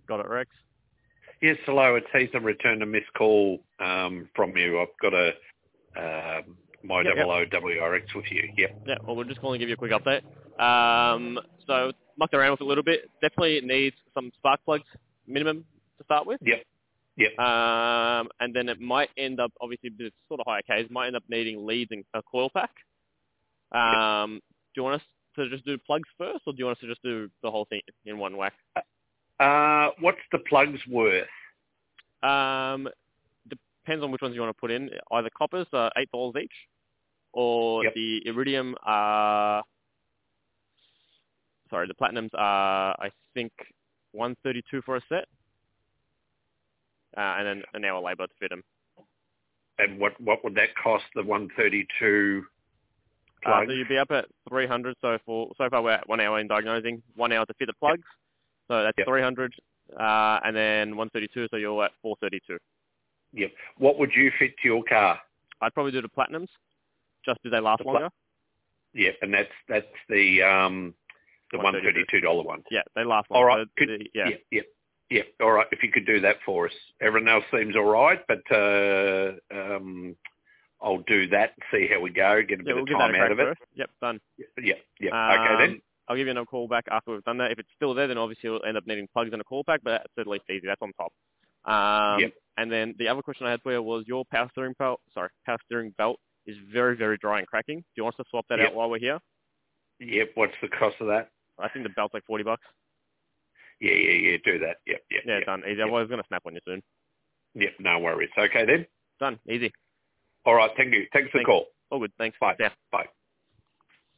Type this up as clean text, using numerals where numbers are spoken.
Got it, Rex? Yes, hello. It's Ethan. Returned a missed call from you. I've got a my WRX with you. Yep. Yeah, well, we're just calling to give you a quick update. So, mucked around with it a little bit. Definitely needs some spark plugs minimum to start with. Yep. And then it might end up, obviously, it's sort of higher Ks, might end up needing leads and a coil pack. Do you want us to just do plugs first, or do you want us to just do the whole thing in one whack? What's the plugs worth? Depends on which ones you want to put in. Either coppers are $8 each, or the iridium are... Sorry, the platinums are, I think, $132 for a set. And then an hour labour to fit them. And what would that cost, the 132 plugs? So you'd be up at 300. So far we're at 1 hour in diagnosing, 1 hour to fit the plugs. So that's 300. And then 132, so you're at 432. Yep. What would you fit to your car? I'd probably do the platinums, just because they last longer. Yeah, and that's the $132 one. Yeah, they last longer. All right. Yep. All right. If you could do that for us. Everyone else seems all right, but I'll do that and see how we go. Get a bit of time out of it. First. Yep, done. Yep. Okay then. I'll give you another call back after we've done that. If it's still there, then obviously we'll end up needing plugs and a call back, but that's at least easy. That's on top. And then the other question I had for you was your power steering belt is very, very dry and cracking. Do you want us to swap that out while we're here? Yep. What's the cost of that? I think the belt's like $40. Yeah. Do that. Yep. Yeah, done. Easy. Otherwise, it's going to snap on you soon. Yep. No worries. Okay then. Done. Easy. All right. Thank you. Thanks for the call. All good. Thanks. Bye. Yeah. Bye.